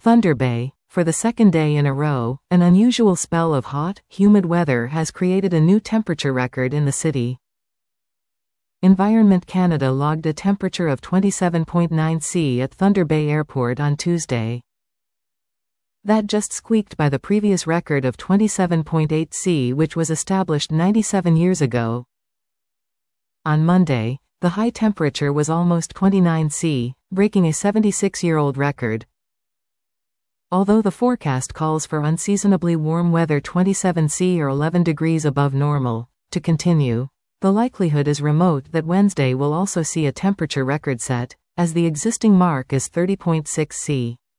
Thunder Bay. For the second day in a row, an unusual spell of hot, humid weather has created a new temperature record in the city. Environment Canada logged a temperature of 27.9 C at Thunder Bay Airport on Tuesday. That just squeaked by the previous record of 27.8 C, which was established 97 years ago. On Monday, the high temperature was almost 29 C, breaking a 76-year-old record. Although the forecast calls for unseasonably warm weather 27 C or 11 degrees above normal to continue, the likelihood is remote that Wednesday will also see a temperature record set, as the existing mark is 30.6 C.